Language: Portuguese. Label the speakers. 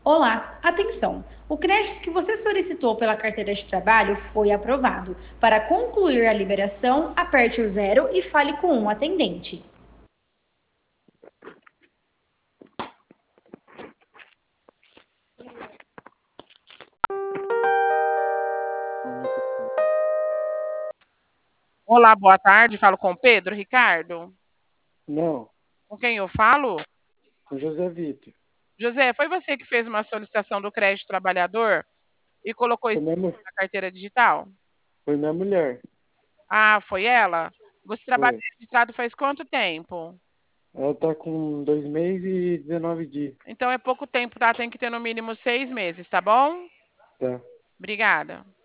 Speaker 1: Olá, atenção! O crédito que você solicitou pela carteira de trabalho foi aprovado. Para concluir a liberação, aperte o zero e fale com um atendente.
Speaker 2: Olá, boa tarde. Falo com Pedro Ricardo.
Speaker 3: Não,
Speaker 2: Com quem eu falo?
Speaker 3: com José Vitor.
Speaker 2: José, foi você que fez uma solicitação do crédito trabalhador e colocou
Speaker 3: Foi
Speaker 2: esse
Speaker 3: minha, mu-
Speaker 2: na carteira digital?
Speaker 3: foi minha mulher.
Speaker 2: Ah, foi ela? Você trabalha
Speaker 3: Foi.
Speaker 2: registrado faz quanto tempo?
Speaker 3: Ela tá com 2 meses e 19 dias.
Speaker 2: Então é pouco tempo, tá? Tem que ter no mínimo 6 meses, tá bom?
Speaker 3: Tá.
Speaker 2: Obrigada.